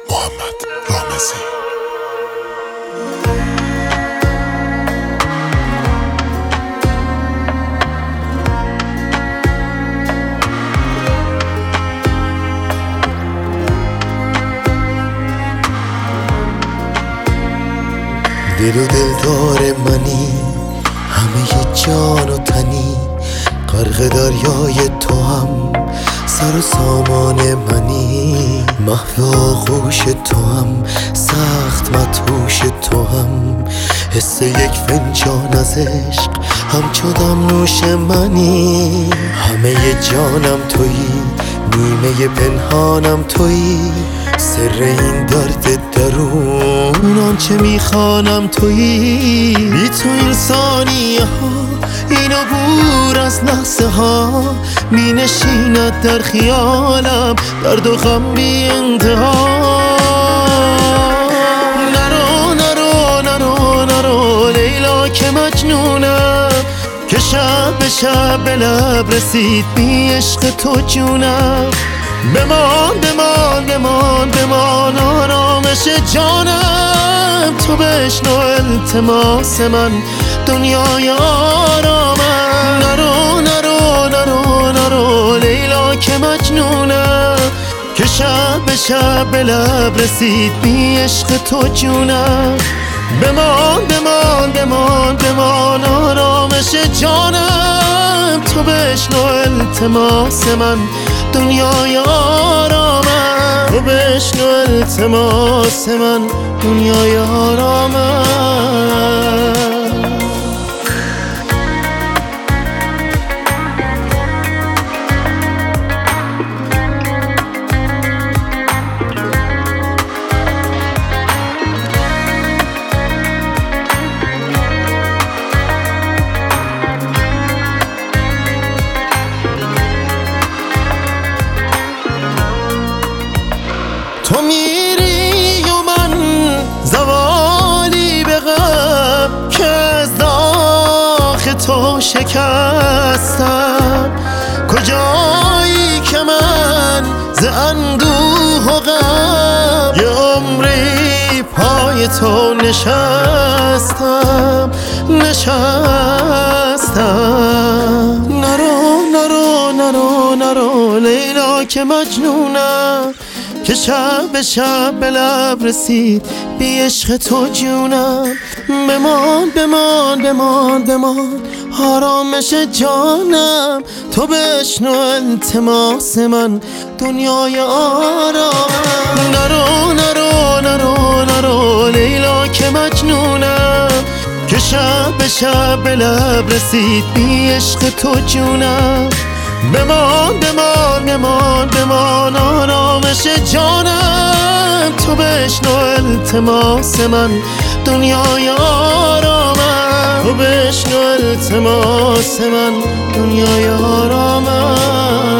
محمد رامزی. دل و دلدار منی، همه جان و تنی، غرق دریای تو هم سر و سامان منی. محو آغوش تو هم، سخت مدهوش تو هم، حس یک فنجان از عشق همچو دم نوش منی. همه جانم تویی، نیمه پنهانم تویی، سر این درد درون آنچه میخوانم تویی. بی تو این ثانیه ها، این عبور از لحظه ها، می نشیند در خیالم درد و غم بی انتها. نرو نرو نرو نرو لیلا که مجنونم، که شب به شب به لب رسید بی عشق تو جونم. بمان بمان بمان بمان آرامش جانم، تو بشنو التماس من دنیای آرامم. نرو نرو نرو نرو لیلا که مجنونم، که شب به شب به لب رسید بی عشق تو جونم. بمان بمان بمان بمان آرامش جانم، تو بشنو التماس من دنیای آرامم. تو بشنو التماس من دنیای آرامم. تو میری و من زوالی به غم، که از داغ تو شکستم. کجایی که من ز اندوه و غم، یه عمری پای تو نشستم. نرو نرو نرو نرو لیلا که مجنونم، که شب به شب به لب رسید بی عشق تو جونم. بمان بمان بمان بمان آرامش جانم، تو بشنو التماس من دنیای آرامم. نرو نرو نرو نرو لیلا که مجنونم، که شب به شب به لب رسید بی عشق تو جونم. بمان بمان بمان بمان آرامش جانم، تو بشنو التماس من دنیای آرامم. تو بشنو التماس من دنیای آرامم.